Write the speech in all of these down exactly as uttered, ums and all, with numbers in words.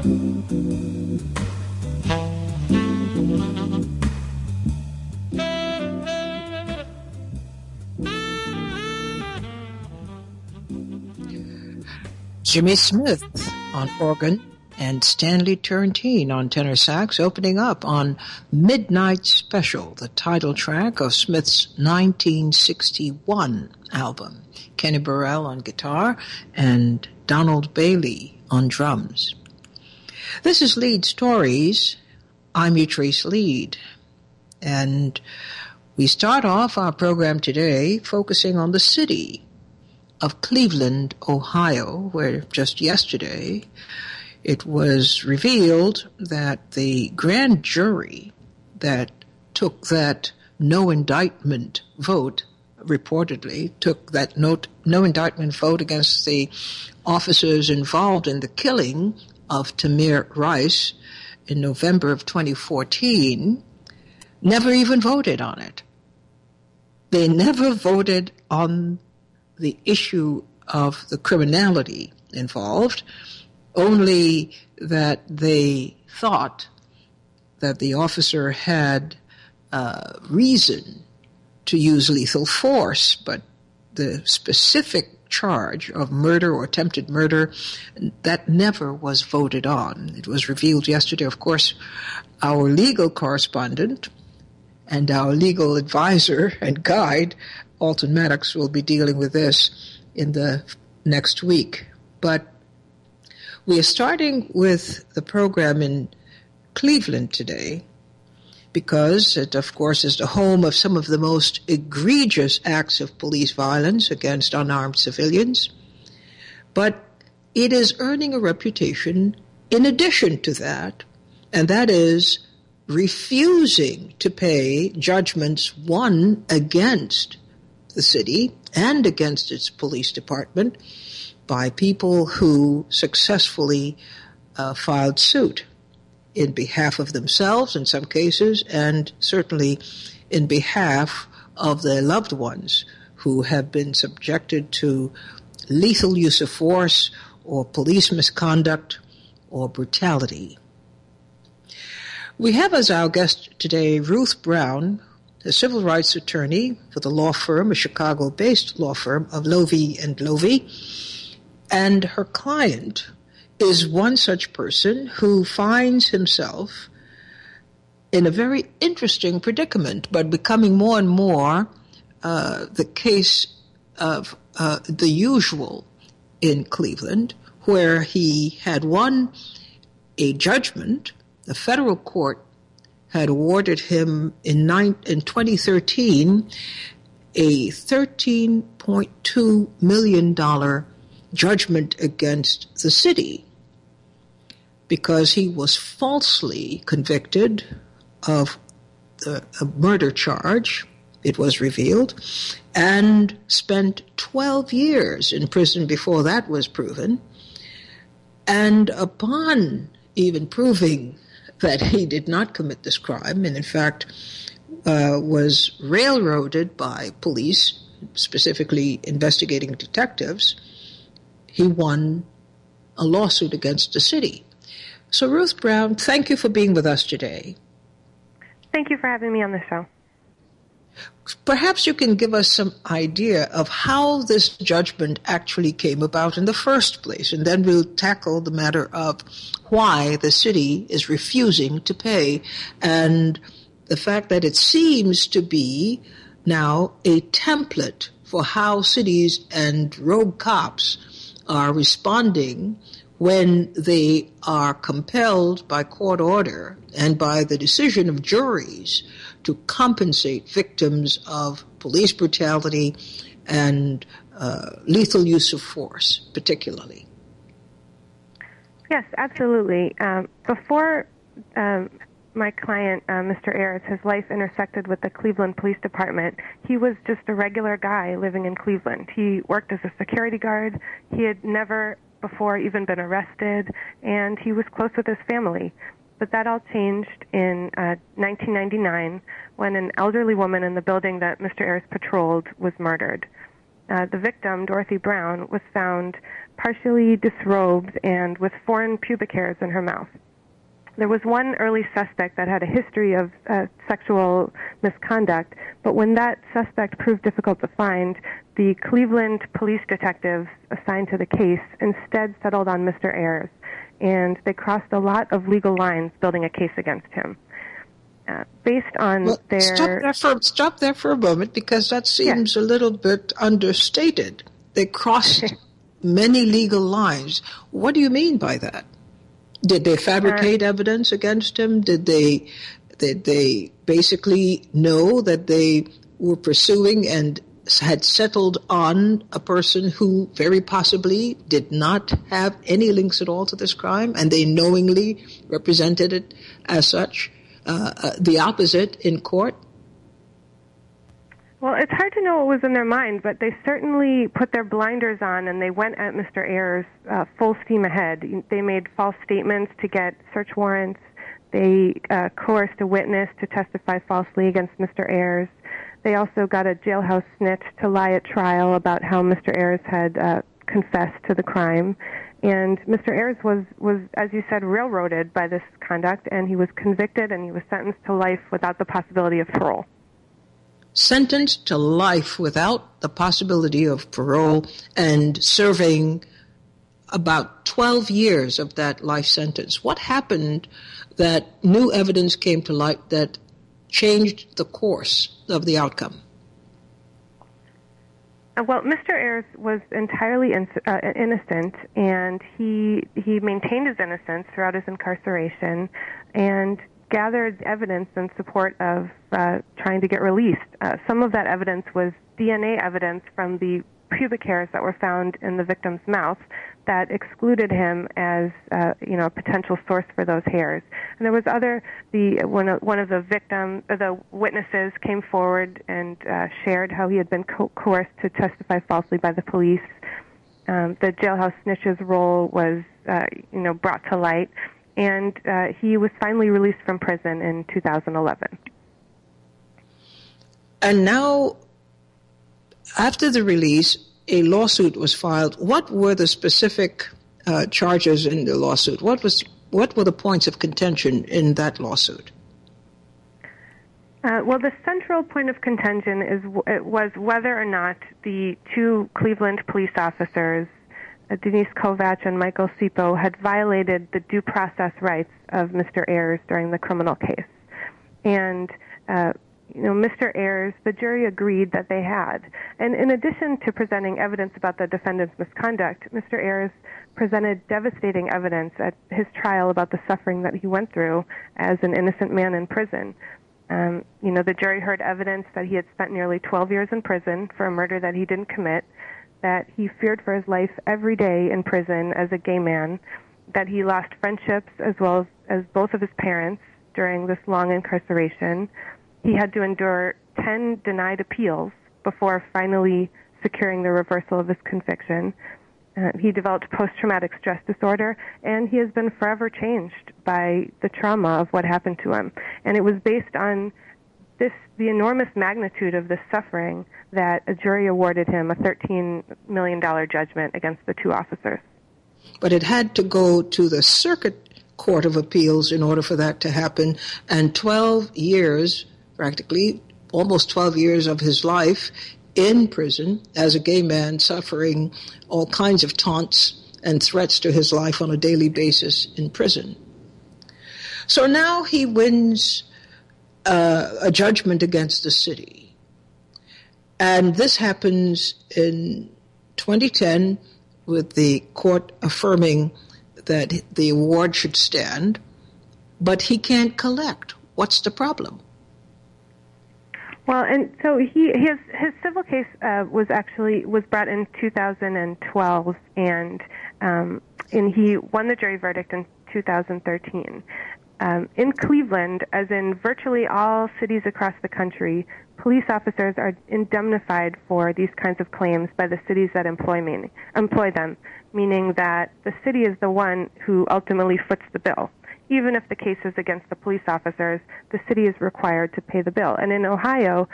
Jimmy Smith on organ and Stanley Turrentine on tenor sax, opening up on Midnight Special, the title track of Smith's nineteen sixty-one album. Kenny Burrell on guitar and Donald Bailey on drums. This is Lead Stories. I'm Utrice Lead. And we start off our program today focusing on the city of Cleveland, Ohio, where just yesterday it was revealed that the grand jury that took that no indictment vote, reportedly took that no, no indictment vote against the officers involved in the killing of Tamir Rice in November of twenty fourteen, never even voted on it. They never voted on the issue of the criminality involved, only that they thought that the officer had uh, reason to use lethal force, but the specific charge of murder or attempted murder, that never was voted on. It was revealed yesterday. Of course, our legal correspondent and our legal advisor and guide, Alton Maddox, will be dealing with this in the next week. But we are starting with the program in Cleveland today because it, of course, is the home of some of the most egregious acts of police violence against unarmed civilians. But it is earning a reputation in addition to that, and that is refusing to pay judgments won against the city and against its police department by people who successfully uh, filed suit in behalf of themselves in some cases, and certainly in behalf of their loved ones who have been subjected to lethal use of force or police misconduct or brutality. We have as our guest today Ruth Brown, a civil rights attorney for the law firm, a Chicago-based law firm of Lovey and Lovey, and her client is one such person who finds himself in a very interesting predicament, but becoming more and more uh, the case of uh, the usual in Cleveland, where he had won a judgment. The federal court had awarded him in, nine, in twenty thirteen a thirteen point two million dollars judgment against the city because he was falsely convicted of a, a murder charge, it was revealed, and spent twelve years in prison before that was proven. And upon even proving that he did not commit this crime, and in fact uh, was railroaded by police, specifically investigating detectives, he won a lawsuit against the city. So Ruth Brown, thank you for being with us today. Thank you for having me on the show. Perhaps you can give us some idea of how this judgment actually came about in the first place, and then we'll tackle the matter of why the city is refusing to pay, and the fact that it seems to be now a template for how cities and rogue cops are responding when they are compelled by court order and by the decision of juries to compensate victims of police brutality and uh, lethal use of force, particularly. Yes, absolutely. Um, before um, my client, uh, Mister Ayers, his life intersected with the Cleveland Police Department, he was just a regular guy living in Cleveland. He worked as a security guard. He had never before even been arrested, and he was close with his family. But that all changed in uh, nineteen ninety-nine when an elderly woman in the building that Mister Ayers patrolled was murdered. Uh, the victim, Dorothy Brown, was found partially disrobed and with foreign pubic hairs in her mouth. There was one early suspect that had a history of uh, sexual misconduct, but when that suspect proved difficult to find, the Cleveland police detectives assigned to the case instead settled on Mister Ayers, and they crossed a lot of legal lines building a case against him. Uh, based on well, their... Stop there, for, stop there for a moment, because that seems yes. a little bit understated. They crossed many legal lines. What do you mean by that? Did they fabricate uh, evidence against him? Did they, did they basically know that they were pursuing and had settled on a person who very possibly did not have any links at all to this crime, and they knowingly represented it as such, uh, uh, the opposite in court? Well, it's hard to know what was in their mind, but they certainly put their blinders on and they went at Mister Ayers uh, full steam ahead. They made false statements to get search warrants. They uh, coerced a witness to testify falsely against Mister Ayers. They also got a jailhouse snitch to lie at trial about how Mister Ayers had uh, confessed to the crime. And Mister Ayers was, was, as you said, railroaded by this conduct, and he was convicted and he was sentenced to life without the possibility of parole. Sentenced to life without the possibility of parole and serving about twelve years of that life sentence. What happened that new evidence came to light that changed the course of the outcome? Uh, well, Mister Ayers was entirely in, uh, innocent, and he he maintained his innocence throughout his incarceration and gathered evidence in support of uh, trying to get released. Uh, some of that evidence was D N A evidence from the pubic hairs that were found in the victim's mouth that excluded him as uh, you know a potential source for those hairs. And there was other the one of, one of the victim uh, the witnesses came forward and uh, shared how he had been co- coerced to testify falsely by the police. Um, the jailhouse snitch's role was uh, you know brought to light. And uh, he was finally released from prison in two thousand eleven. And now, after the release, a lawsuit was filed. What were the specific uh, charges in the lawsuit? What was what were the points of contention in that lawsuit? Uh, well, the central point of contention is it was whether or not the two Cleveland police officers, Denise Kovach and Michael Sipo, had violated the due process rights of Mister Ayers during the criminal case. And, uh, you know, Mister Ayers, the jury agreed that they had. And in addition to presenting evidence about the defendant's misconduct, Mister Ayers presented devastating evidence at his trial about the suffering that he went through as an innocent man in prison. Um, you know, the jury heard evidence that he had spent nearly twelve years in prison for a murder that he didn't commit, that he feared for his life every day in prison as a gay man, that he lost friendships as well as, as both of his parents during this long incarceration. He had to endure ten denied appeals before finally securing the reversal of his conviction. Uh, he developed post-traumatic stress disorder, and he has been forever changed by the trauma of what happened to him. And it was based on this, the enormous magnitude of this suffering, that a jury awarded him a thirteen million dollars judgment against the two officers. But it had to go to the Circuit Court of Appeals in order for that to happen, and twelve years, practically, almost twelve years of his life in prison as a gay man, suffering all kinds of taunts and threats to his life on a daily basis in prison. So now he wins uh, a judgment against the city. And this happens in twenty ten with the court affirming that the award should stand, but he can't collect. What's the problem? Well, and so he his his civil case uh, was actually was brought in two thousand twelve, and um, and he won the jury verdict in two thousand thirteen. Um, in Cleveland, as in virtually all cities across the country, police officers are indemnified for these kinds of claims by the cities that employ me, employ them, meaning that the city is the one who ultimately foots the bill. Even if the case is against the police officers, the city is required to pay the bill. And in Ohio,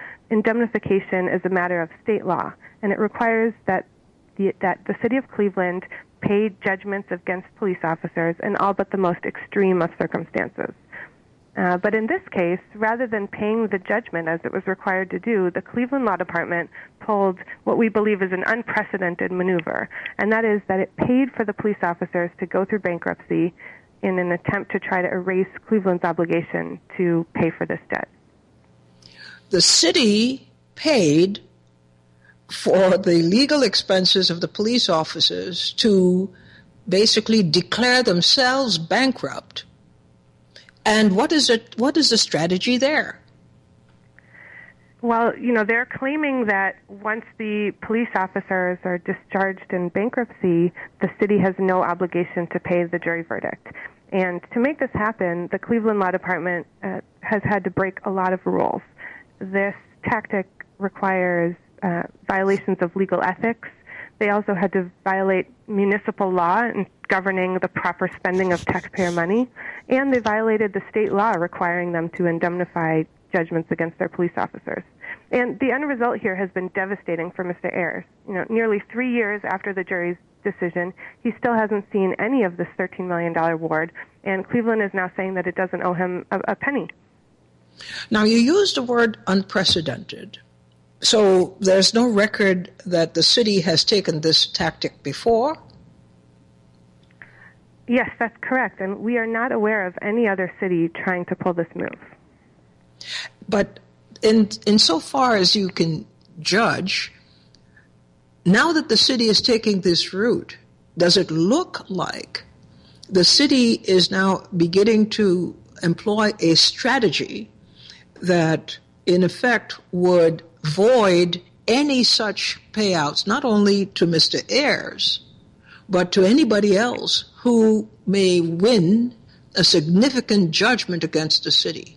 indemnification is a matter of state law, and it requires that the, that the city of Cleveland pay judgments against police officers in all but the most extreme of circumstances. Uh, but in this case, rather than paying the judgment as it was required to do, the Cleveland Law Department pulled what we believe is an unprecedented maneuver, and that is that it paid for the police officers to go through bankruptcy in an attempt to try to erase Cleveland's obligation to pay for this debt. The city paid for the legal expenses of the police officers to basically declare themselves bankrupt. And what is it? What is the strategy there? Well, you know, they're claiming that once the police officers are discharged in bankruptcy, the city has no obligation to pay the jury verdict. And to make this happen, the Cleveland Law Department uh, has had to break a lot of rules. This tactic requires uh, violations of legal ethics. They also had to violate municipal law in governing the proper spending of taxpayer money, and they violated the state law requiring them to indemnify judgments against their police officers. And the end result here has been devastating for Mister Ayers. You know, nearly three years after the jury's decision, he still hasn't seen any of this thirteen million dollars award, and Cleveland is now saying that it doesn't owe him a, a penny. Now, you used the word unprecedented. So there's no record that the city has taken this tactic before? Yes, that's correct. And we are not aware of any other city trying to pull this move. But in insofar as you can judge, now that the city is taking this route, does it look like the city is now beginning to employ a strategy that, in effect, would void any such payouts, not only to Mister Ayers, but to anybody else who may win a significant judgment against the city?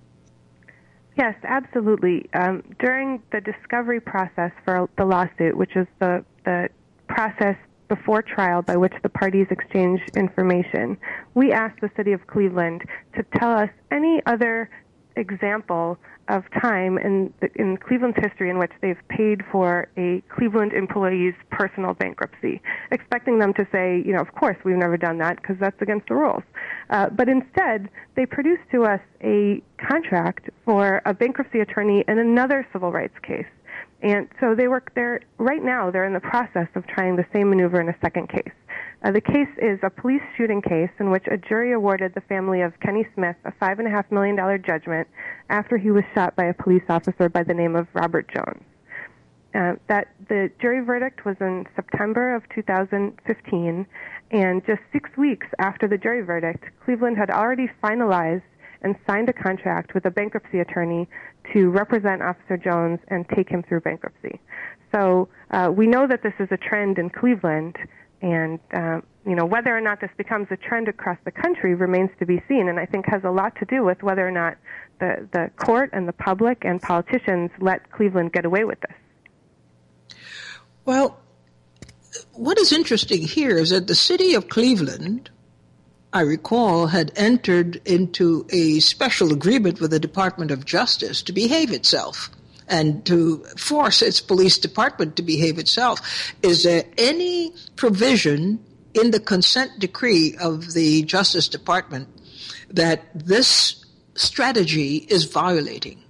Yes, absolutely. Um, during the discovery process for the lawsuit, which is the, the process before trial by which the parties exchange information, we asked the city of Cleveland to tell us any other example of time in in Cleveland's history in which they've paid for a Cleveland employee's personal bankruptcy, expecting them to say, you know, of course we've never done that because that's against the rules. Uh, but instead, they produced to us a contract for a bankruptcy attorney in another civil rights case. And so they work there right now. They're in the process of trying the same maneuver in a second case. Uh, the case is a police shooting case in which a jury awarded the family of Kenny Smith a five and a half million dollar judgment after he was shot by a police officer by the name of Robert Jones. Uh, that the jury verdict was in September of two thousand fifteen, and just six weeks after the jury verdict, Cleveland had already finalized and signed a contract with a bankruptcy attorney to represent Officer Jones and take him through bankruptcy. So uh, we know that this is a trend in Cleveland, and uh, you know, whether or not this becomes a trend across the country remains to be seen, and I think has a lot to do with whether or not the, the court and the public and politicians let Cleveland get away with this. Well, what is interesting here is that the city of Cleveland, I recall, had entered into a special agreement with the Department of Justice to behave itself and to force its police department to behave itself. Is there any provision in the consent decree of the Justice Department that this strategy is violating?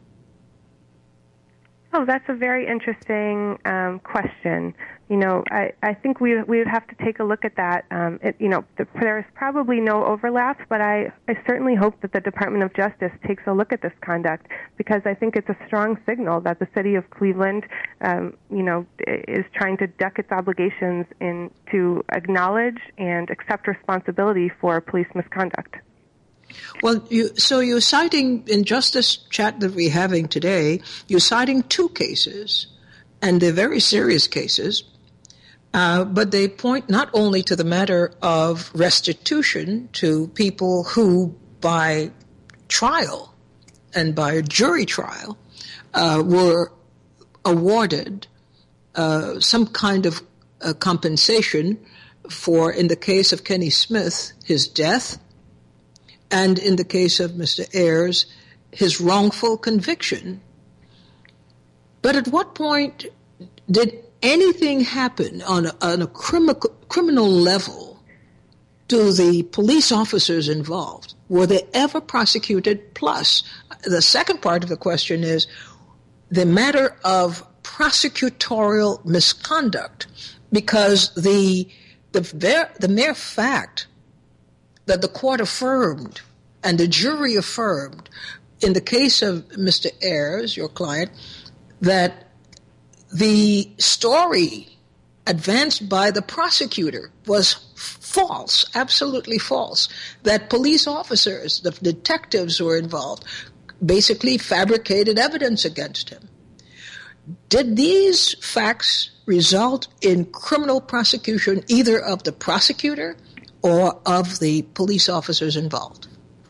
Oh, that's a very interesting um, question. You know, I, I think we we would have to take a look at that. Um, it, you know, the, there's probably no overlap, but I, I certainly hope that the Department of Justice takes a look at this conduct, because I think it's a strong signal that the city of Cleveland, um, you know, is trying to duck its obligations in to acknowledge and accept responsibility for police misconduct. Well, you, so you're citing, in just this chat that we're having today, you're citing two cases, and they're very serious cases, uh, but they point not only to the matter of restitution to people who, by trial and by a jury trial, uh, were awarded uh, some kind of uh, compensation for, in the case of Kenny Smith, his death, and in the case of Mister Ayers, his wrongful conviction. But at what point did anything happen on a, on a criminal criminal level to the police officers involved? Were they ever prosecuted? Plus, the second part of the question is the matter of prosecutorial misconduct, because the the the mere fact that the court affirmed and the jury affirmed in the case of Mister Ayers, your client, that the story advanced by the prosecutor was false, absolutely false, that police officers, the detectives who were involved, basically fabricated evidence against him. Did these facts result in criminal prosecution either of the prosecutor or of the police officers involved?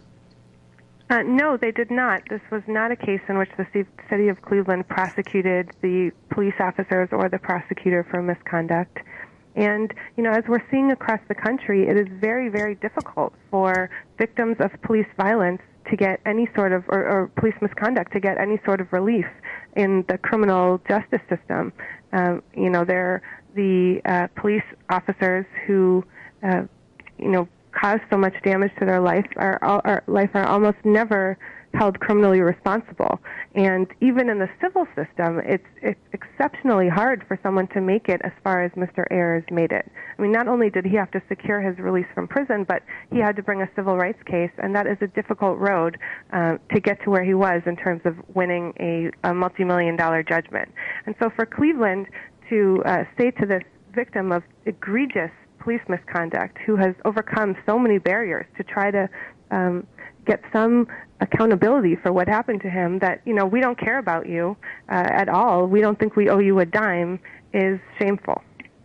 Uh, no, they did not. This was not a case in which the city of Cleveland prosecuted the police officers or the prosecutor for misconduct. And, you know, as we're seeing across the country, it is very, very difficult for victims of police violence to get any sort of, or, or police misconduct to get any sort of relief in the criminal justice system. Um, you know, they're the uh, police officers who, uh, you know, cause so much damage to their life are, are life are almost never held criminally responsible. And even in the civil system, it's, it's exceptionally hard for someone to make it as far as Mister Ayers made it. I mean, not only did he have to secure his release from prison, but he had to bring a civil rights case, and that is a difficult road uh, to get to where he was in terms of winning a, a multi-million dollar judgment. And so for Cleveland to uh, say to this victim of egregious police misconduct who has overcome so many barriers to try to um, get some accountability for what happened to him, that, you know, we don't care about you uh, at all, we don't think we owe you a dime, is shameful.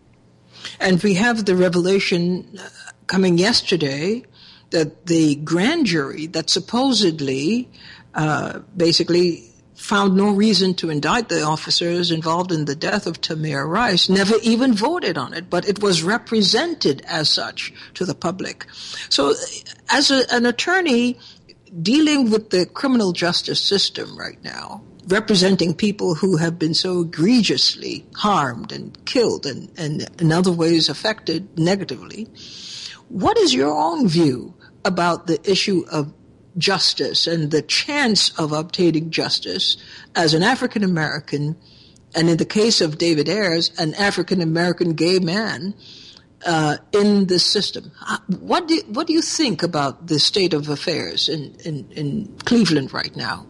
And we have the revelation coming yesterday that the grand jury that supposedly uh, basically found no reason to indict the officers involved in the death of Tamir Rice never even voted on it, but it was represented as such to the public. So as a, an attorney dealing with the criminal justice system right now, representing people who have been so egregiously harmed and killed and, and in other ways affected negatively, what is your own view about the issue of justice and the chance of obtaining justice as an African American, and in the case of David Ayers, an African American gay man uh, in this system? What do what do you think about the state of affairs in, in, in Cleveland right now?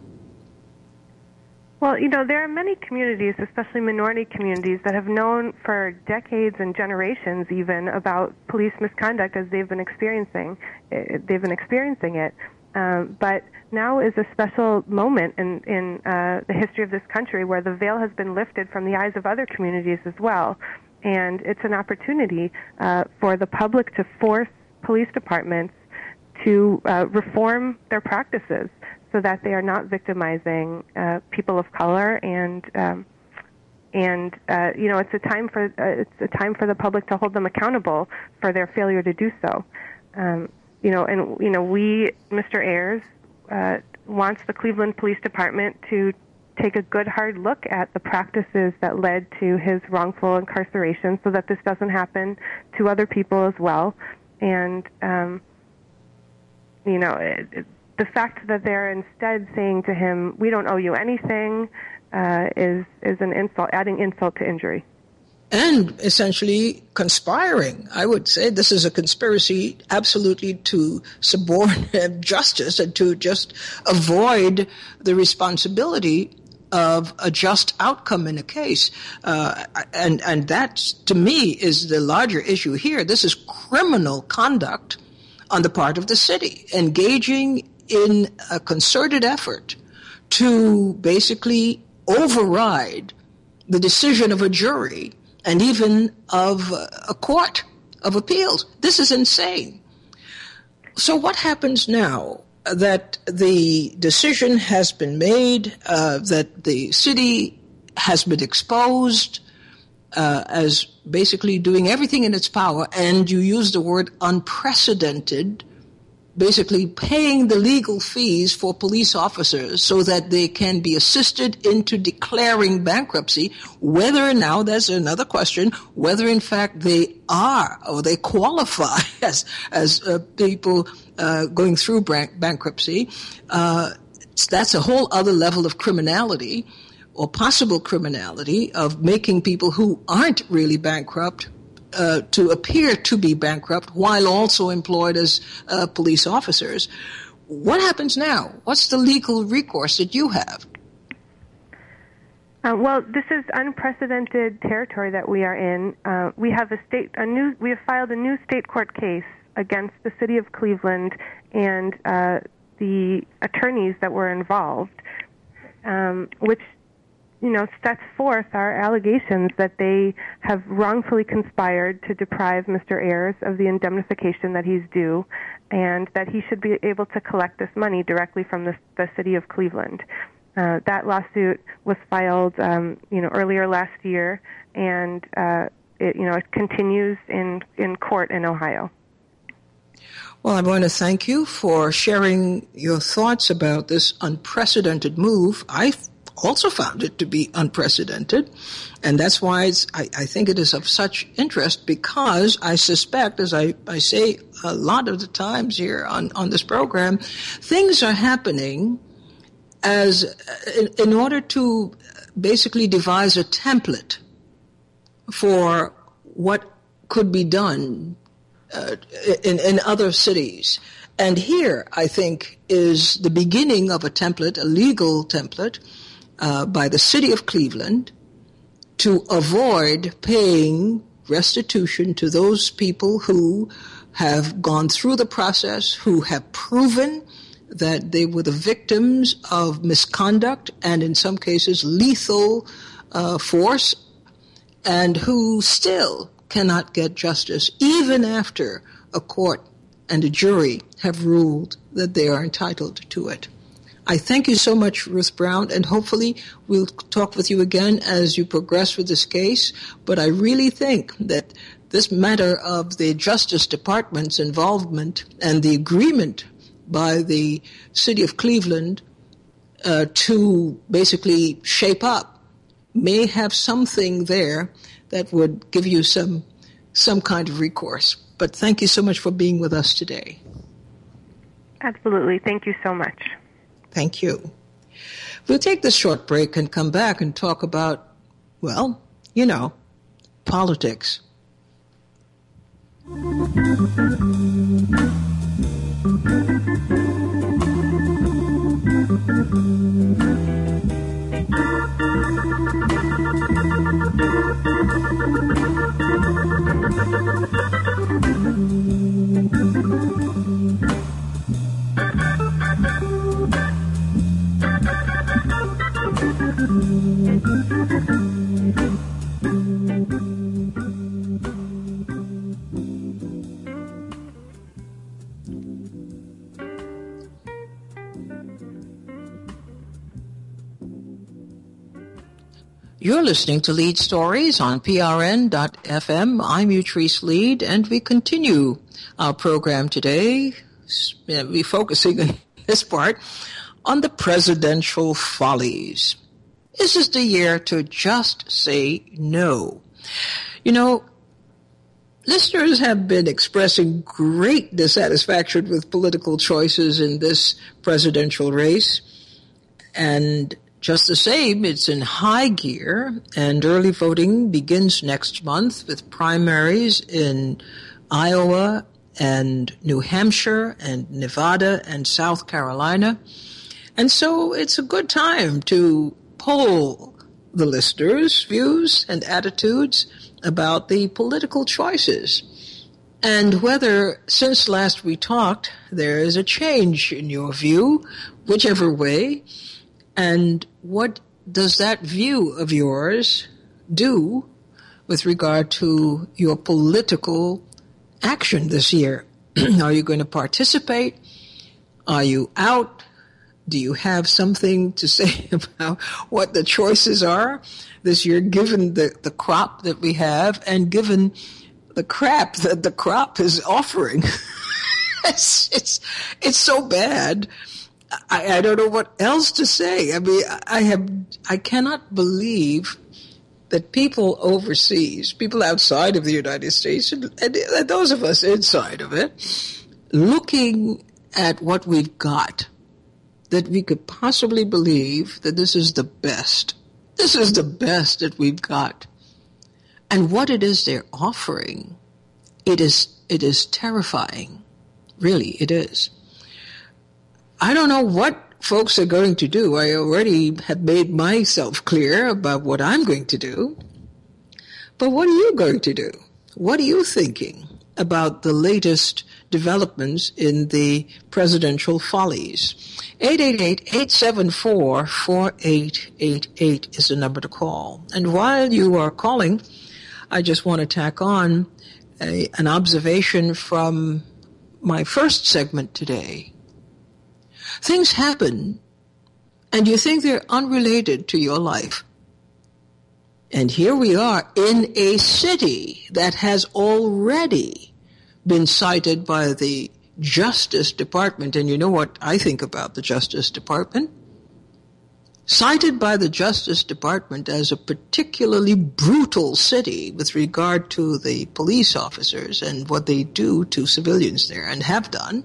Well, you know, there are many communities, especially minority communities, that have known for decades and generations even about police misconduct as they've been experiencing. They've been experiencing it. Um, but now is a special moment in, in uh, the history of this country where the veil has been lifted from the eyes of other communities as well. And it's an opportunity uh, for the public to force police departments to uh, reform their practices so that they are not victimizing uh, people of color. And um, and uh, you know, it's a time for uh, it's a time for the public to hold them accountable for their failure to do so. Um, You know, and you know, we, Mister Ayers, uh, wants the Cleveland Police Department to take a good hard look at the practices that led to his wrongful incarceration, so that this doesn't happen to other people as well. And um, you know, it, it, the fact that they're instead saying to him, "We don't owe you anything," uh, is is an insult, adding insult to injury. And essentially conspiring. I would say this is a conspiracy absolutely to suborn justice and to just avoid the responsibility of a just outcome in a case. Uh, and, and that, to me, is the larger issue here. This is criminal conduct on the part of the city, engaging in a concerted effort to basically override the decision of a jury and even of a court of appeals. This is insane. So what happens now that the decision has been made, uh, that the city has been exposed uh, as basically doing everything in its power, and you use the word unprecedented basically paying the legal fees for police officers so that they can be assisted into declaring bankruptcy, whether now, that's another question, whether in fact they are or they qualify as, as uh, people uh, going through bank- bankruptcy. Uh, that's a whole other level of criminality or possible criminality of making people who aren't really bankrupt Uh, to appear to be bankrupt while also employed as uh, police officers. What happens now? What's the legal recourse that you have? Uh, well, this is unprecedented territory that we are in. Uh, we have a state, a new, we have filed a new state court case against the city of Cleveland and uh, the attorneys that were involved, um, which you know, sets forth our allegations that they have wrongfully conspired to deprive Mister Ayers of the indemnification that he's due, and that he should be able to collect this money directly from the, the city of Cleveland. Uh, that lawsuit was filed, um, you know, earlier last year, and uh, it, you know, it continues in in court in Ohio. Well, I want to thank you for sharing your thoughts about this unprecedented move. I also found it to be unprecedented, and that's why it's, I, I think it is of such interest, because I suspect, as I, I say a lot of the times here on, on this program, things are happening as in, in order to basically devise a template for what could be done uh, in, in other cities. And here, I think, is the beginning of a template, a legal template, Uh, by the city of Cleveland to avoid paying restitution to those people who have gone through the process, who have proven that they were the victims of misconduct and in some cases lethal uh, force, and who still cannot get justice even after a court and a jury have ruled that they are entitled to it. I thank you so much, Ruth Brown, and hopefully we'll talk with you again as you progress with this case. But I really think that this matter of the Justice Department's involvement and the agreement by the city of Cleveland uh, to basically shape up may have something there that would give you some some kind of recourse. But thank you so much for being with us today. Absolutely. Thank you so much. Thank you. We'll take this short break and come back and talk about, well, you know, politics. You're listening to Lead Stories on P R N dot F M. I'm Utrice Lead, and we continue our program today. We're focusing in this part on the presidential follies. This is the year to just say no. You know, listeners have been expressing great dissatisfaction with political choices in this presidential race, and just the same, it's in high gear, and early voting begins next month with primaries in Iowa and New Hampshire and Nevada and South Carolina. And so it's a good time to poll the listeners' views and attitudes about the political choices, and whether, since last we talked, there is a change in your view, whichever way. And what does that view of yours do with regard to your political action this year? Are you going to participate? Are you out? Do you have something to say about what the choices are this year, given the, the crop that we have and given the crap that the crop is offering? it's, it's, it's so bad. I, I don't know what else to say. I mean, I have, I cannot believe that people overseas, people outside of the United States, and, and, and those of us inside of it, looking at what we've got, that we could possibly believe that this is the best. This is the best that we've got. And what it is they're offering, it is, it is terrifying. Really, it is. I don't know what folks are going to do. I already have made myself clear about what I'm going to do. But what are you going to do? What are you thinking about the latest developments in the presidential follies? eight eight eight, eight seven four, four eight eight eight is the number to call. And while you are calling, I just want to tack on a, an observation from my first segment today. Things happen, and you think they're unrelated to your life. And here we are in a city that has already been cited by the Justice Department. And you know what I think about the Justice Department? Cited by the Justice Department as a particularly brutal city with regard to the police officers and what they do to civilians there and have done.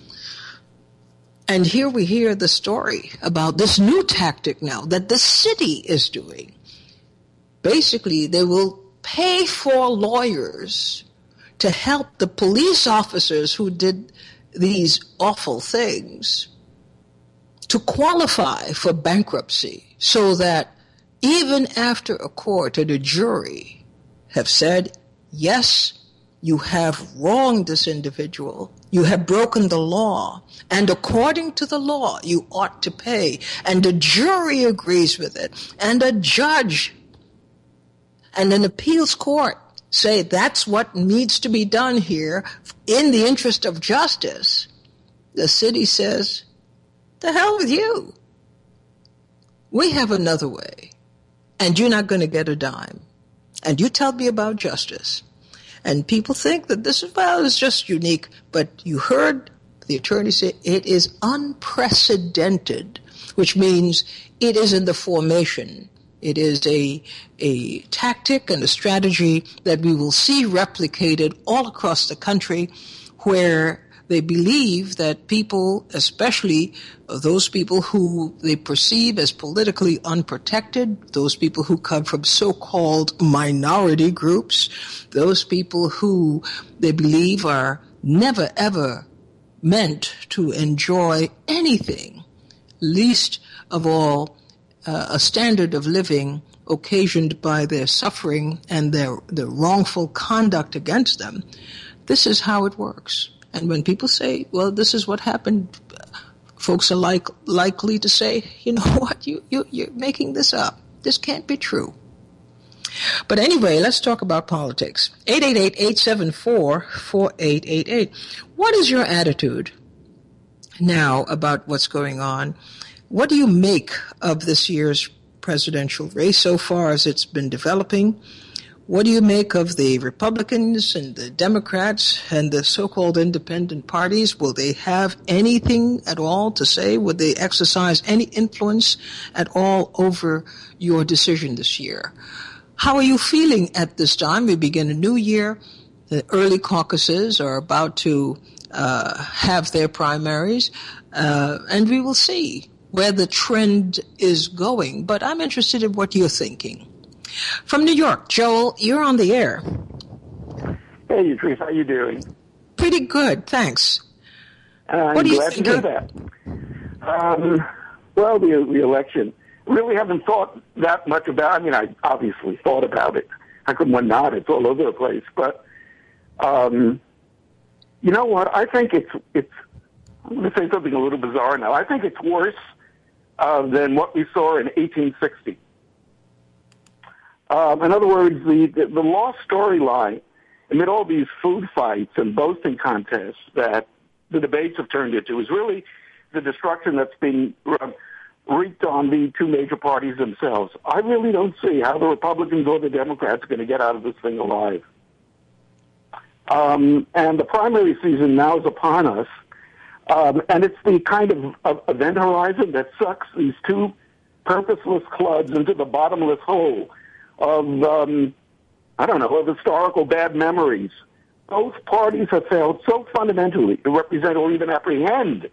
And here we hear the story about this new tactic now that the city is doing. Basically, they will pay for lawyers to help the police officers who did these awful things to qualify for bankruptcy, so that even after a court and a jury have said, yes, you have wronged this individual, you have broken the law, and according to the law, you ought to pay, and the jury agrees with it, and a judge and an appeals court say that's what needs to be done here in the interest of justice, the city says, the hell with you. We have another way, and you're not going to get a dime. And you tell me about justice. And people think that this is, well, it's just unique, but you heard the attorney say it is unprecedented, which means it is in the formation. It is a, a tactic and a strategy that we will see replicated all across the country, where they believe that people, especially those people who they perceive as politically unprotected, those people who come from so-called minority groups, those people who they believe are never ever meant to enjoy anything, least of all uh, a standard of living occasioned by their suffering and their, their wrongful conduct against them. This is how it works. And when people say, well, this is what happened, folks are like, likely to say, you know what, you, you, you're making this up. This can't be true. But anyway, let's talk about politics. eight eight eight, eight seven four, four eight eight eight. What is your attitude now about what's going on? What do you make of this year's presidential race so far as it's been developing? What do you make of the Republicans and the Democrats and the so-called independent parties? Will they have anything at all to say? Would they exercise any influence at all over your decision this year? How are you feeling at this time? We begin a new year. The early caucuses are about to uh, have their primaries, uh, and we will see where the trend is going. But I'm interested in what you're thinking. From New York, Joel, you're on the air. Hey, Idris, how you doing? Pretty good, thanks. Uh, I'm what are you glad thinking? to hear that. Um, well, the, the election, really haven't thought that much about. I mean, I obviously thought about it. How could one not? It's all over the place. But um, you know what? I think it's it's. I'm going to say something a little bizarre now. I think it's worse uh, than what we saw in eighteen sixty. Um, in other words, the, the, the lost storyline amid all these food fights and boasting contests that the debates have turned into is really the destruction that's being uh, wreaked on the two major parties themselves. I really don't see how the Republicans or the Democrats are going to get out of this thing alive. Um, and the primary season now is upon us. Um, and it's the kind of, of event horizon that sucks these two purposeless clubs into the bottomless hole of, um, I don't know, of historical bad memories. Both parties have failed so fundamentally to represent or even apprehend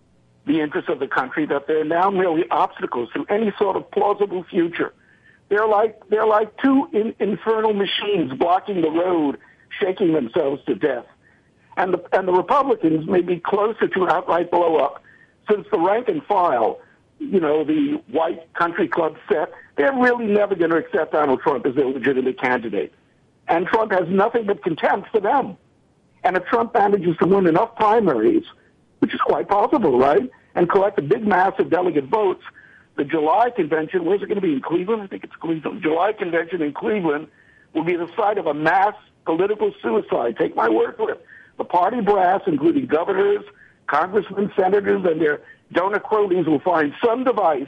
the interests of the country that they're now merely obstacles to any sort of plausible future. They're like they're like two in, infernal machines blocking the road, shaking themselves to death. And the and the Republicans may be closer to an outright blow up, since the rank and file, you know, the white country club set, they're really never going to accept Donald Trump as their legitimate candidate. And Trump has nothing but contempt for them. And if Trump manages to win enough primaries, which is quite possible, right, and collect a big mass of delegate votes, the July convention, where's it going to be, in Cleveland? I think it's Cleveland. The July convention in Cleveland will be the site of a mass political suicide. Take my word for it. The party brass, including governors, congressmen, senators, and their donor cronies, will find some device,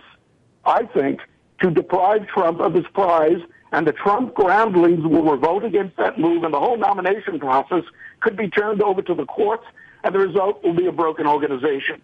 I think, to deprive Trump of his prize, and the Trump groundlings will revolt against that move, and the whole nomination process could be turned over to the courts, and the result will be a broken organization.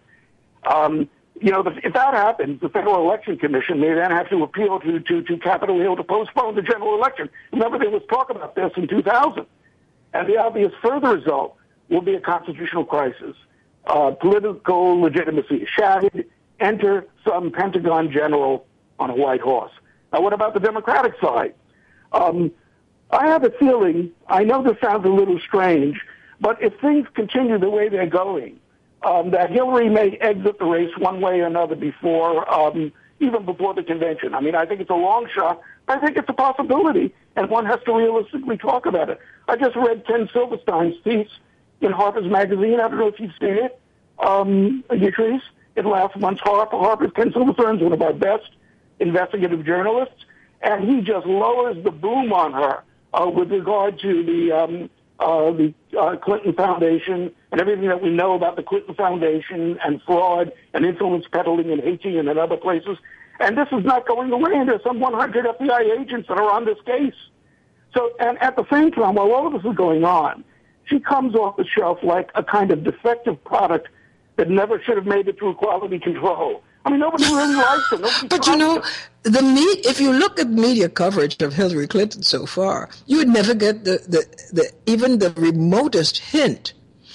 Um, you know, if that happens, the Federal Election Commission may then have to appeal to, to, to Capitol Hill to postpone the general election. Remember, there was talk about this in two thousand. And the obvious further result will be a constitutional crisis. Uh, political legitimacy is shattered. Enter some Pentagon general on a white horse. Now, what about the Democratic side? Um, I have a feeling, I know this sounds a little strange, but if things continue the way they're going, um, that Hillary may exit the race one way or another before, um, even before the convention. I mean, I think it's a long shot, but I think it's a possibility, and one has to realistically talk about it. I just read Ken Silverstein's piece in Harper's Magazine. I don't know if you've seen it, um, Yatrice, in last month's Harper. Harper's Ken Silverstein's one of our best investigative journalists, and he just lowers the boom on her uh, with regard to the um, uh, the uh, Clinton Foundation and everything that we know about the Clinton Foundation and fraud and influence peddling in Haiti and in other places. And this is not going away, and there's some one hundred F B I agents that are on this case. So, and at the same time, while all of this is going on, she comes off the shelf like a kind of defective product that never should have made it through quality control. I mean, nobody really likes her. Nobody but you know, her. the me- if you look at media coverage of Hillary Clinton so far, you would never get the, the, the even the remotest hint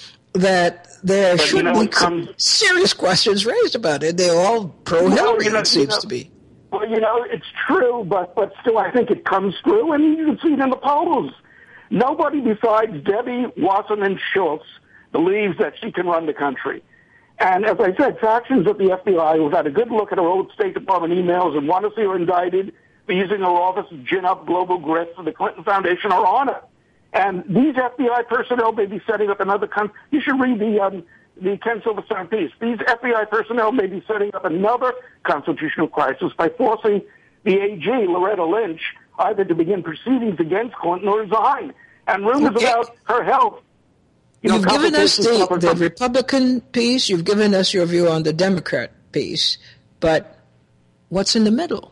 that there but, should you know, be comes, serious questions raised about it. They're all pro-Hillary, well, you know, it seems you know, to be. Well, you know, it's true, but, but still I think it comes through, and you can see it in the polls. Nobody besides Debbie Wasserman Schultz believes that she can run the country. And as I said, factions at the F B I who've had a good look at her old State Department emails and want to see her indicted for using her office to gin up global grift for the Clinton Foundation are on it. And these F B I personnel may be setting up another country. You should read the um, the Ken Silverstein piece. These F B I personnel may be setting up another constitutional crisis by forcing the A G, Loretta Lynch, either to begin proceedings against Clinton or resign. And rumors okay. about her health. You You've know, given us the, the Republican piece. You've given us your view on the Democrat piece. But what's in the middle?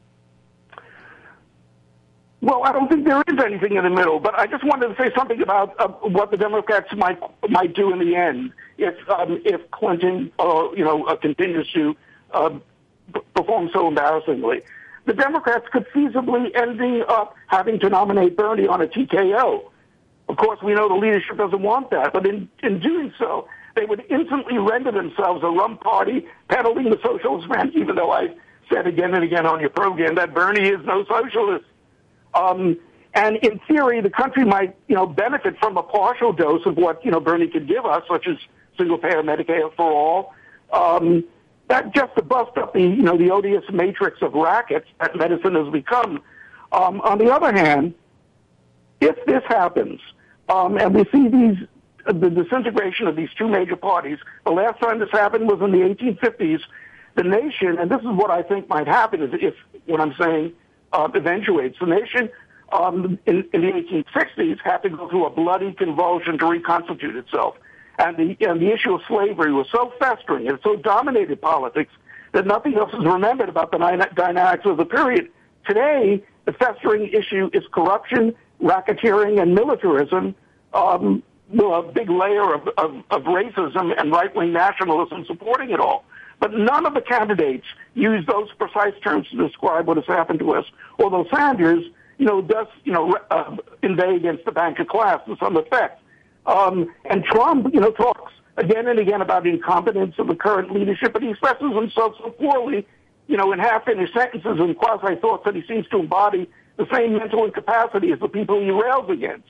Well, I don't think there is anything in the middle. But I just wanted to say something about uh, what the Democrats might might do in the end if um, if Clinton, uh, you know, uh, continues to uh, perform so embarrassingly. The Democrats could feasibly ending up having to nominate Bernie on a T K O. Of course, we know the leadership doesn't want that, but in, in doing so, they would instantly render themselves a rump party peddling the socialist brand, even though I said again and again on your program that Bernie is no socialist. Um, and in theory, the country might, you know, benefit from a partial dose of what, you know, Bernie could give us, such as single-payer Medicare for all. Um, that just to bust up the, you know, the odious matrix of rackets that medicine has become. Um, on the other hand, if this happens, um, and we see these, uh, the disintegration of these two major parties, the last time this happened was in the eighteen fifties, the nation, and this is what I think might happen is if what I'm saying uh, eventuates, the nation um, in, in the eighteen sixties had to go through a bloody convulsion to reconstitute itself. And the, and the issue of slavery was so festering and so dominated politics that nothing else is remembered about the dynamics of the period. Today, the festering issue is corruption, racketeering, and militarism, um, a big layer of, of, of racism and right-wing nationalism supporting it all. But none of the candidates use those precise terms to describe what has happened to us, although Sanders, you know, does, you know, uh, inveigh against the banker class to some effect. Um, and Trump, you know, talks again and again about the incompetence of the current leadership, but he expresses himself so poorly, you know, in half-finished sentences and quasi-thoughts that he seems to embody the same mental incapacity as the people he rails against.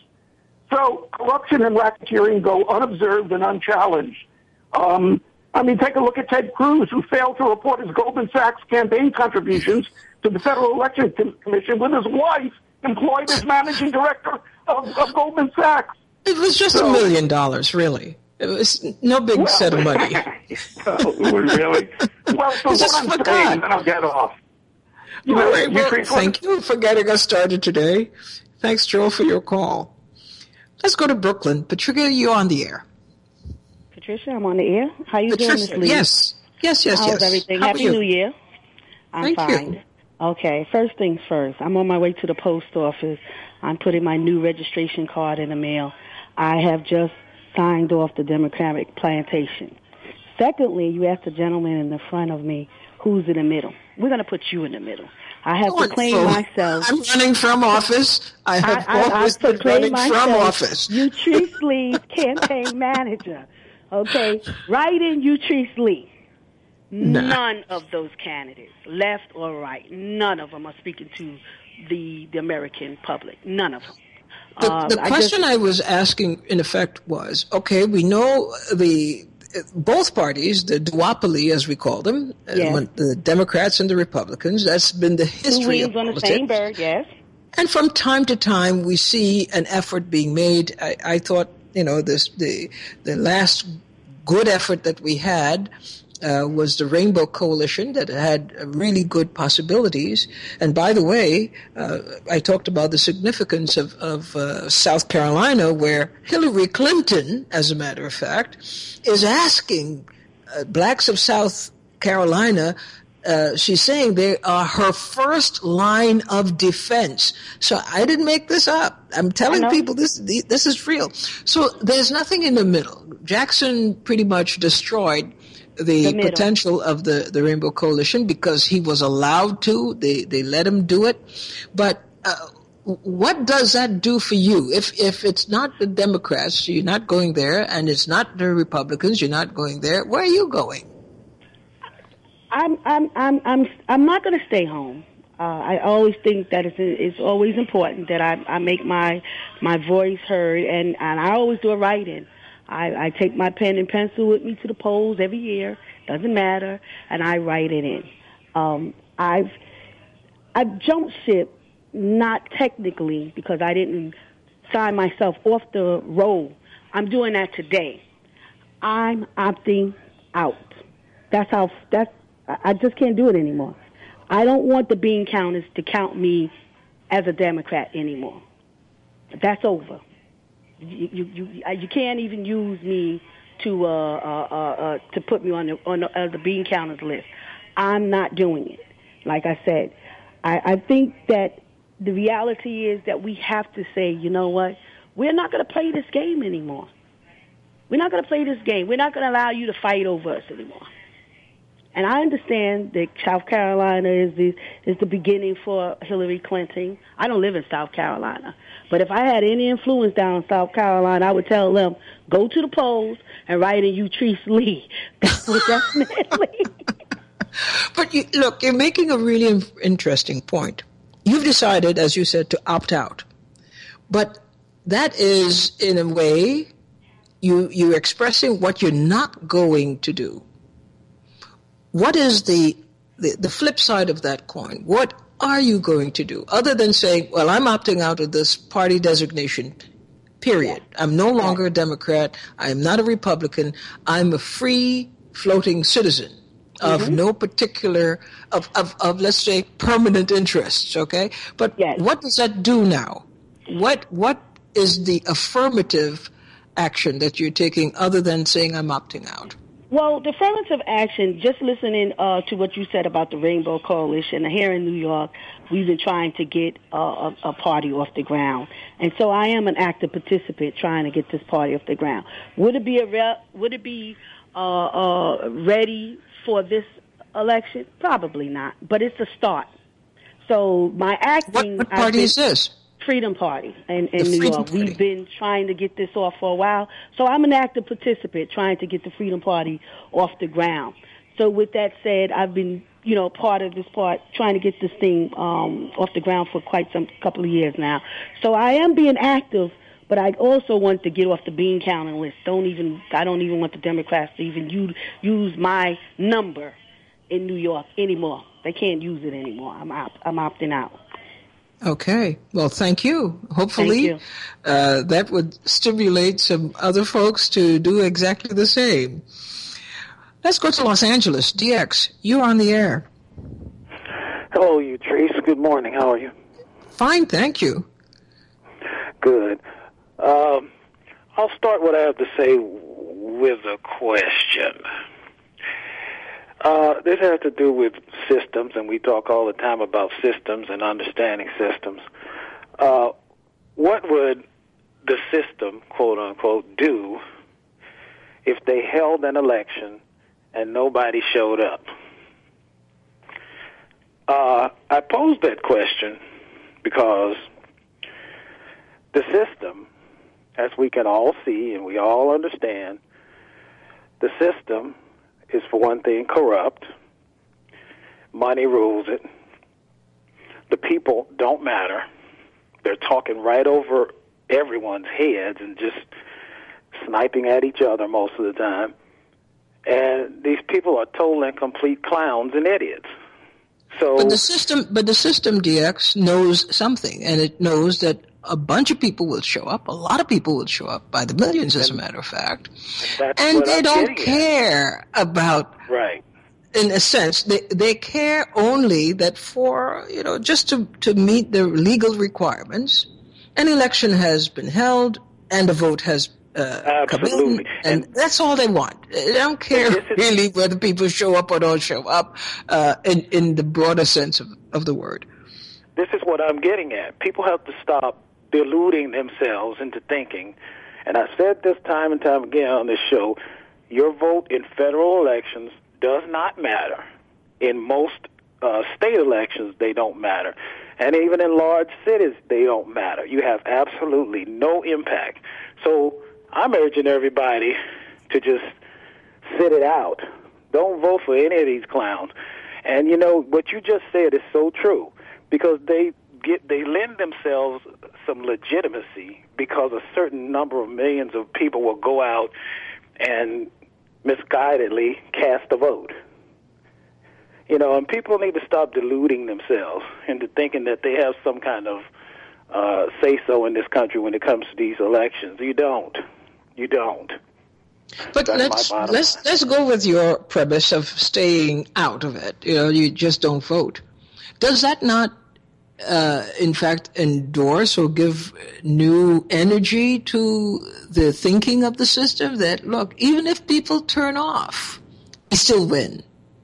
So corruption and racketeering go unobserved and unchallenged. Um, I mean, take a look at Ted Cruz, who failed to report his Goldman Sachs campaign contributions to the Federal Election Commission with his wife employed as managing director of, of Goldman Sachs. It was just a so, million dollars, really. It was no big well, set of money. Oh, really? Well, so what I'm forgot. saying, then I'll get off. You All know, right, well, you thank you for getting us started today. Thanks, Joe, for your call. Let's go to Brooklyn. Patricia, you're on the air. Patricia, I'm on the air. How you Patricia, doing this week? Yes, yes, yes, How's yes. everything? How Happy New Year. I'm Thank fine. You. Okay, first things first. I'm on my way to the post office. I'm putting my new registration card in the mail. I have just signed off the Democratic plantation. Secondly, you asked the gentleman in the front of me who's in the middle. We're going to put you in the middle. I have oh, proclaimed so myself. I'm running from office. I have I, I, always I been running myself, from office. Utrice Lee's campaign manager. Okay, right in Utrice Lee. Nah. None of those candidates, left or right, none of them are speaking to the the American public. None of them. The, um, the question I, just, I was asking, in effect, was, okay, we know the both parties, the duopoly, as we call them, yes. uh, the Democrats and the Republicans, that's been the history of on politics. The same bird, yes. And from time to time, we see an effort being made. I, I thought, you know, this the the last good effort that we had Uh, was the Rainbow Coalition that had really good possibilities. And by the way, uh, I talked about the significance of, of uh, South Carolina, where Hillary Clinton, as a matter of fact, is asking uh, blacks of South Carolina, uh, she's saying they are her first line of defense. So I didn't make this up. I'm telling people this this is real. So there's nothing in the middle. Jackson pretty much destroyed the, the potential of the, the Rainbow Coalition because he was allowed to. They they let him do it. But uh, what does that do for you? If if it's not the Democrats, you're not going there, and it's not the Republicans, you're not going there, where are you going? I'm I'm I'm I'm I'm not going to stay home. Uh, I always think that it's it's always important that I I make my my voice heard, and, and I always do a write-in. I, I take my pen and pencil with me to the polls every year. Doesn't matter, and I write it in. Um, I've I've jumped ship, not technically because I didn't sign myself off the roll. I'm doing that today. I'm opting out. That's how. That's I just can't do it anymore. I don't want the bean counters to count me as a Democrat anymore. That's over. You you you, you can't even use me to uh, uh, uh, uh, to put me on the on the, uh, the bean counters list. I'm not doing it. Like I said, I, I think that the reality is that we have to say, you know what, we're not going to play this game anymore. We're not going to play this game. We're not going to allow you to fight over us anymore. And I understand that South Carolina is the is the beginning for Hillary Clinton. I don't live in South Carolina. But if I had any influence down in South Carolina, I would tell them, go to the polls and write in Utrice Lee. That would definitely. But you, look, you're making a really interesting point. You've decided, as you said, to opt out. But that is, in a way, you, you're expressing what you're not going to do. What is the, the, the flip side of that coin? What are you going to do other than saying, well, I'm opting out of this party designation, period. I'm no longer a Democrat. I am not a Republican. I'm a free floating citizen of mm-hmm. no particular, of, of, of, let's say, permanent interests, okay? But yes. What does that do now? What What is the affirmative action that you're taking other than saying I'm opting out? Well, the affirmative action, just listening uh, to what you said about the Rainbow Coalition, here in New York, we've been trying to get uh, a, a party off the ground. And so I am an active participant trying to get this party off the ground. Would it be a re- would it be uh, uh, ready for this election? Probably not, but it's a start. So my acting... What, what party been, is this? Freedom Party in, in The New Freedom York. Party. We've been trying to get this off for a while. So I'm an active participant trying to get the Freedom Party off the ground. So with that said, I've been, you know, part of this part, trying to get this thing um, off the ground for quite some couple of years now. So I am being active, but I also want to get off the bean counting list. Don't even, I don't even want the Democrats to even use, use my number in New York anymore. They can't use it anymore. I'm opt, I'm opting out. Okay. Well, thank you. Hopefully, thank you. Uh, that would stimulate some other folks to do exactly the same. Let's go to Los Angeles. D X, you're on the air. Hello, you Trace. Good morning. How are you? Fine, thank you. Good. Um, I'll start what I have to say with a question. Uh, this has to do with systems, and we talk all the time about systems and understanding systems. Uh, what would the system, quote unquote, do if they held an election and nobody showed up? Uh, I posed that question because the system, as we can all see and we all understand, the system is, for one thing, corrupt. Money rules it. The people don't matter. They're talking right over everyone's heads and just sniping at each other most of the time. And these people are total and complete clowns and idiots. So, but the system, but the system, D X, knows something, and it knows that a bunch of people will show up. A lot of people will show up by the millions, as a matter of fact. And they I'm don't care at. about, right. in a sense, they they care only that for, you know, just to, to meet the legal requirements, an election has been held and a vote has uh, come in, and, and that's all they want. They don't care really whether people show up or don't show up uh, in, in the broader sense of, of the word. This is what I'm getting at. People have to stop deluding themselves into thinking, and I've said this time and time again on this show, your vote in federal elections does not matter. In most uh, state elections, they don't matter. And even in large cities, they don't matter. You have absolutely no impact. So I'm urging everybody to just sit it out. Don't vote for any of these clowns. And, you know, what you just said is so true, because they get they lend themselves some legitimacy because a certain number of millions of people will go out and misguidedly cast a vote. You know, and people need to stop deluding themselves into thinking that they have some kind of uh, say-so in this country when it comes to these elections. You don't. You don't. But That's let's let's line. let's go with your premise of staying out of it. You know, you just don't vote. Does that not, uh, in fact, endorse or give new energy to the thinking of the system that, look, even if people turn off, we still win?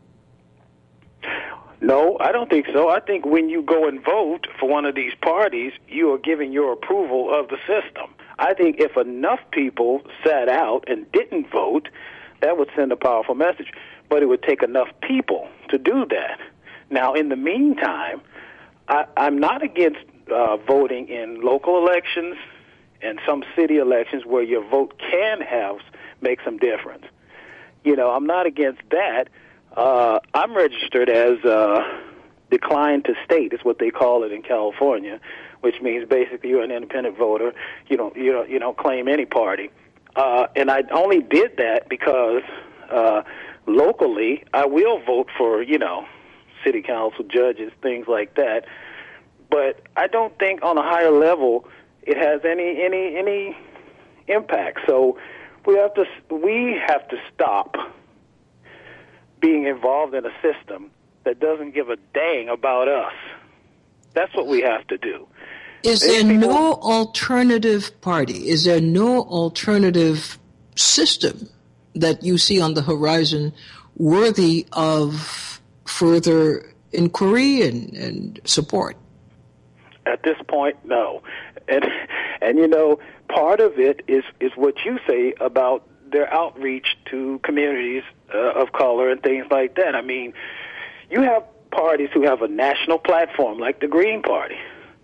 No, I don't think so. I think when you go and vote for one of these parties, you are giving your approval of the system. I think if enough people sat out and didn't vote, that would send a powerful message. But it would take enough people to do that. Now, in the meantime, I, I'm not against uh, voting in local elections and some city elections where your vote can have make some difference. You know, I'm not against that. Uh, I'm registered as uh, declined to state, is what they call it in California, which means basically you're an independent voter. You don't you don't you don't claim any party. Uh, and I only did that because uh, locally I will vote for, you know, city council, judges, things like that. But I don't think on a higher level it has any any any impact. So we have to we have to stop being involved in a system that doesn't give a dang about us. That's what we have to do. Is there people, no alternative party? Is there no alternative system that you see on the horizon worthy of further inquiry and, and support? At this point, no. And, and you know, part of it is, is what you say about their outreach to communities uh, of color and things like that. I mean, you have parties who have a national platform like the Green Party.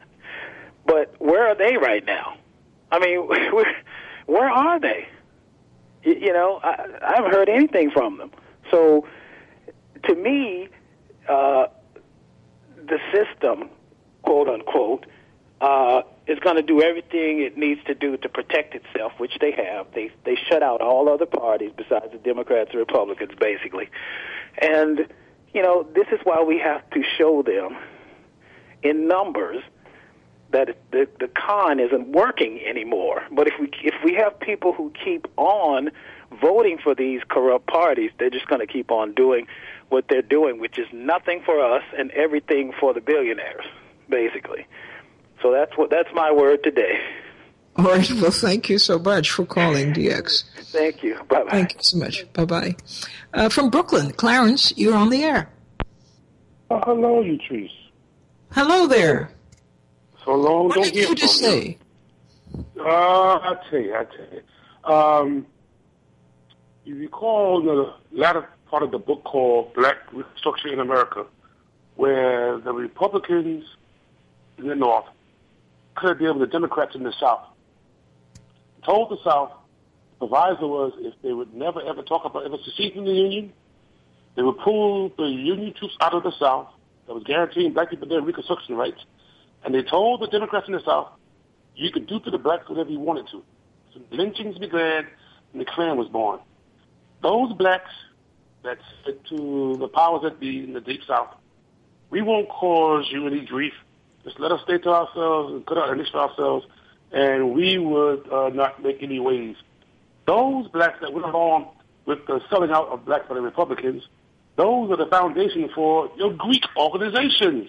But where are they right now? I mean, where, where are they? You, you know, I, I haven't heard anything from them. So, to me, uh, the system, quote unquote, uh, is going to do everything it needs to do to protect itself, which they have. They they shut out all other parties besides the Democrats and Republicans, basically. And, you know, this is why we have to show them in numbers that the, the con isn't working anymore. But if we if we have people who keep on voting for these corrupt parties, they're just going to keep on doing what they're doing, which is nothing for us and everything for the billionaires, basically. So that's what that's my word today. All right. Well, thank you so much for calling, D X. Thank you. Bye-bye. Thank you so much. Bye-bye. Uh, from Brooklyn, Clarence, you're on the air. Oh, hello, Utrice. Hello there. So long, what don't did hear you just from say? You. Uh, I'll tell you, I'll tell you. Um, you recall the latter part of the book called Black Reconstruction in America, where the Republicans in the North could deal with the Democrats in the South. Told the South, the proviso was if they would never ever talk about ever seceding from the Union, they would pull the Union troops out of the South. That was guaranteeing black people their Reconstruction rights. And they told the Democrats in the South, you could do to the blacks whatever you wanted to. So lynchings began, and the Klan was born. Those blacks that said to the powers that be in the Deep South, we won't cause you any grief. Just let us stay to ourselves and put our initiative ourselves, and we would uh, not make any waves. Those blacks that went along with the selling out of blacks by the Republicans, those are the foundation for your Greek organizations.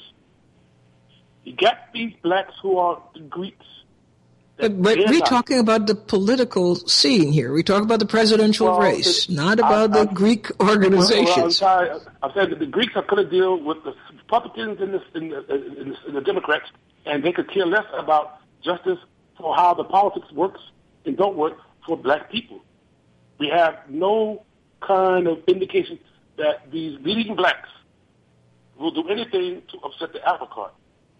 You got these blacks who are the Greeks. But, but we're not talking about the political scene here. We talk about the presidential well, race, the, not about I, I, the Greek organizations. Well, well, I'm sorry. I said that the Greeks are going to deal with the Republicans and the, and, the, and, the, and the Democrats, and they could care less about justice for how the politics works and don't work for black people. We have no kind of indication that these leading blacks will do anything to upset the apple cart.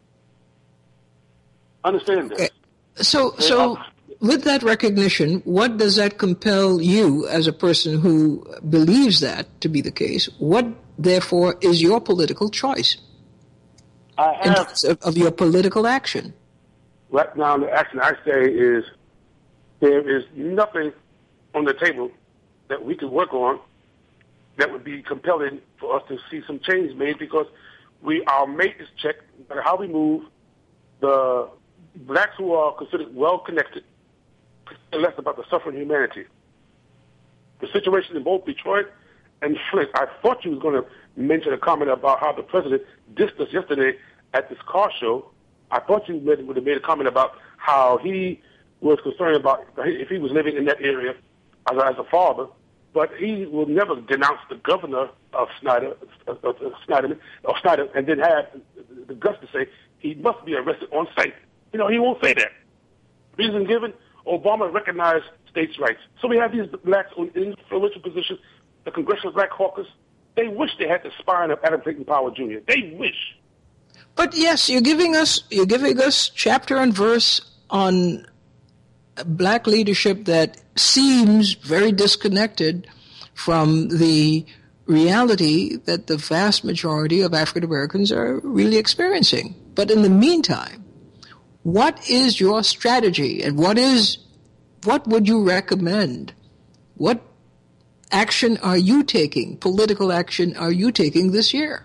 Understand this. Okay. So, so with that recognition, what does that compel you as a person who believes that to be the case? What, therefore, is your political choice I have, in terms of, of your political action? Right now, the action I say is there is nothing on the table that we could work on that would be compelling for us to see some change made, because we our mate is checked, no matter how we move. The blacks who are considered well-connected care less about the suffering humanity. The situation in both Detroit and Flint, I thought you was going to mention a comment about how the president dissed us yesterday at this car show. I thought you would have made a comment about how he was concerned about if he was living in that area as a, as a father, but he will never denounce the governor of Snyder, of, of Snyder, or Snyder, and then have the guts to say he must be arrested on sight. You know, he won't say that. Reason given, Obama recognized states' rights. So we have these blacks in influential positions, the Congressional Black Caucus. They wish they had the spine of Adam Clayton Powell Junior They wish. But yes, you're giving us you're giving us chapter and verse on black leadership that seems very disconnected from the reality that the vast majority of African Americans are really experiencing. But in the meantime, what is your strategy, and what is what would you recommend? What action are you taking, political action are you taking this year?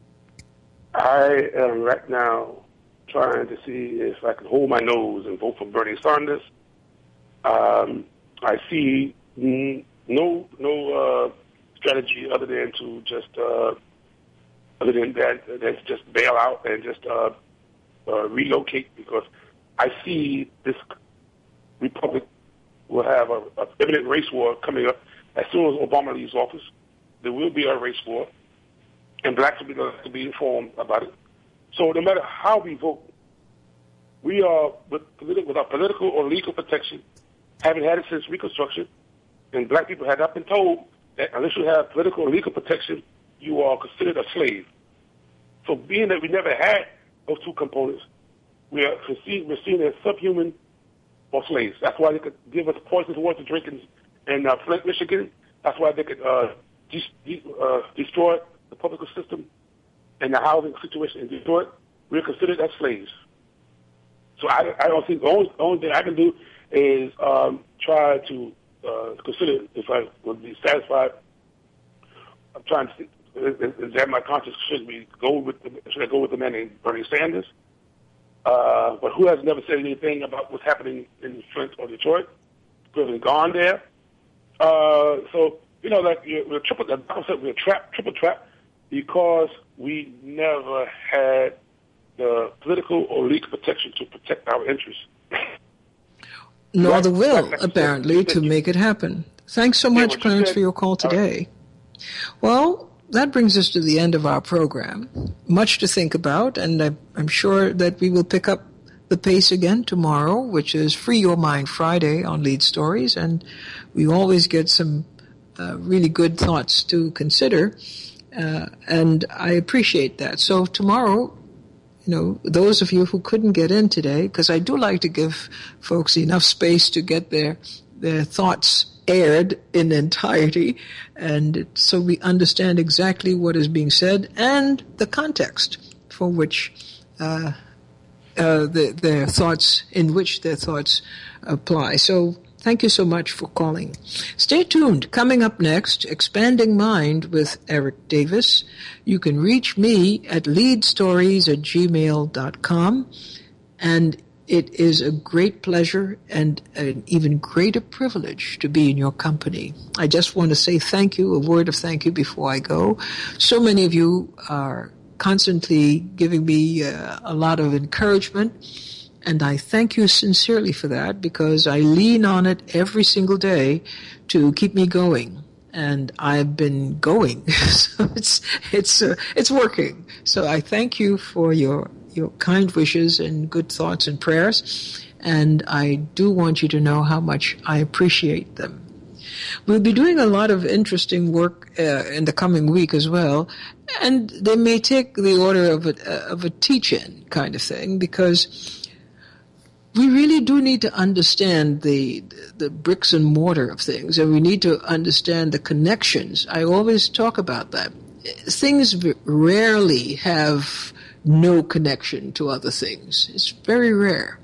I am right now trying to see if I can hold my nose and vote for Bernie Sanders. Um, I see no no uh, strategy other than to just uh, other than that, that's just bail out and just uh, uh, relocate, because I see this republic will have a, a imminent race war coming up as soon as Obama leaves office, there will be a race war, and blacks will be, going to be informed about it. So no matter how we vote, we are, with politi- without political or legal protection, having had it since Reconstruction, and black people have not been told that unless you have political or legal protection, you are considered a slave. So being that we never had those two components, we are seen, we're seen as subhuman or slaves. That's why they could give us poisonous water to drink in, in uh, Flint, Michigan. That's why they could uh, de- de- uh, destroy the public system and the housing situation in Detroit. We're considered as slaves. So I, I don't think the only, the only thing I can do is um, try to uh, consider if I would be satisfied. I'm trying to think, is that my conscience should be go with the, should I go with the man named Bernie Sanders? Uh, but who has never said anything about what's happening in Flint or Detroit? Who hasn't gone there? Uh, so you know, like we're triple. The Bible said we're trapped, triple trapped, because we never had the political or legal protection to protect our interests. Nor Right. the will, Like- like apparently, you said, to you- make it happen. Thanks so Yeah, much, what you Clarence, said- for your call All right. today. Well, that brings us to the end of our program. Much to think about, and I- I'm sure that we will pick up the pace again tomorrow, which is Free Your Mind Friday on Lead Stories, and we always get some uh, really good thoughts to consider, uh, and I appreciate that. So tomorrow, you know, those of you who couldn't get in today, because I do like to give folks enough space to get their their thoughts aired in entirety, and so we understand exactly what is being said and the context for which uh, uh, the, their thoughts, in which their thoughts apply. So thank you so much for calling. Stay tuned. Coming up next, Expanding Mind with Eric Davis. You can reach me at leadstories at gmail dot com, and it is a great pleasure and an even greater privilege to be in your company. I just want to say thank you, a word of thank you before I go. So many of you are constantly giving me uh, a lot of encouragement, and I thank you sincerely for that, because I lean on it every single day to keep me going. And I've been going, so it's it's uh, it's working. So I thank you for your your kind wishes and good thoughts and prayers, and I do want you to know how much I appreciate them. We'll be doing a lot of interesting work uh, in the coming week as well, and they may take the order of a of a teach-in kind of thing, because we really do need to understand the the bricks and mortar of things, and we need to understand the connections. I always talk about that. Things rarely have no connection to other things. It's very rare.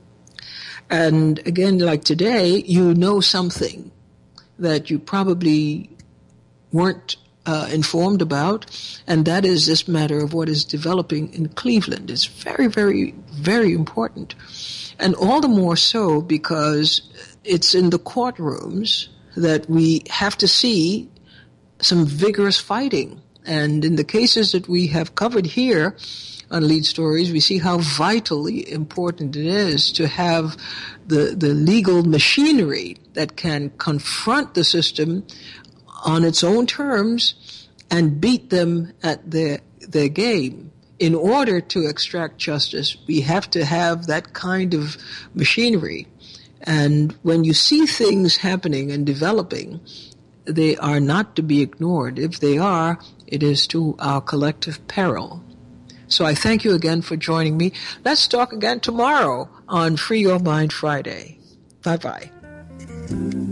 And again, like today, you know something that you probably weren't uh, informed about, and that is this matter of what is developing in Cleveland. It's very, very, very important. And all the more so because it's in the courtrooms that we have to see some vigorous fighting. And in the cases that we have covered here on Lead Stories, we see how vitally important it is to have the, the legal machinery that can confront the system on its own terms and beat them at their, their game. In order to extract justice, we have to have that kind of machinery. And when you see things happening and developing, they are not to be ignored. If they are, it is to our collective peril. So I thank you again for joining me. Let's talk again tomorrow on Free Your Mind Friday. Bye-bye.